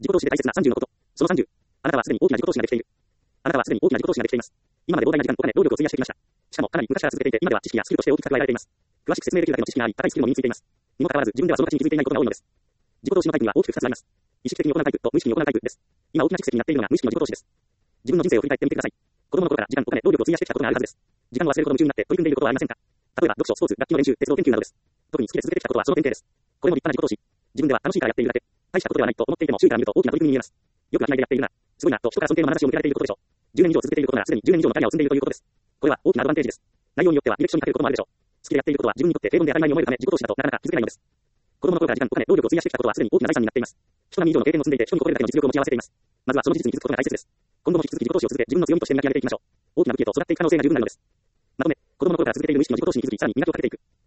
自己投資で大切な30のこと。その30。あなたはすでに大きな自己投資ができている。あなたはすでに大きな自己投資ができています。今まで膨大な時間、お金、労力を費やしてきました。しかも、かなり昔から続けていて、今では知識やスキルとして大きく蓄えられています。詳しく説明できるだけの知識があり、高いスキルも身についています。にもかかわらず、自分ではその価値に気づいていないことが多いのです。自己投資のタイプには大きく2つあります。意識的に行うタイプと無意識に行うタイプです。今大きな蓄積になっているのが無意識の自己投資です。自分の人生を振り返ってみてください。子供の頃から時間、お金、労力を費やしてきたことがあるはずです。時間を忘れるほど夢中になって取り組んでいることはありませんか？例えば、読書、スポーツ、楽器の練習、鉄道研究などです。特に好きで続けてきたことはその典型です。これも立派な自己投資。自分では楽しいからやっているだけ。大したことではないと思っていても、周囲から見ると大きな取り組みに見えます。よく商いでやっているな。すごいなと人から尊敬の眼差しを向けられていることでしょう。10年以上続けていることならすでに10年以上のキャリアを積んでいるということです。これは大きなアドバンテージです。内容によっては履歴書に書けることもあるでしょう。好きでやっていることは自分にとって平凡で当たり前に思えるため、自己投資だとなかなか気づけないのです。子供の頃から時間、お金、労力を費やしてきたことはすでに大きな財産になっています。人並み以上の経験を積んでいて、人に誇れるだけの実力を持ち合わせています。まずはその事実に気づくことが大切です。今後も引き続き自己投資を続け、自分の強みとして磨き上げていきましょう。大きな武器へと育っていく可能性が十分になるのです。まとめ、子供の頃から続けている無意識の自己投資に気づき、さらに磨きをかけていく。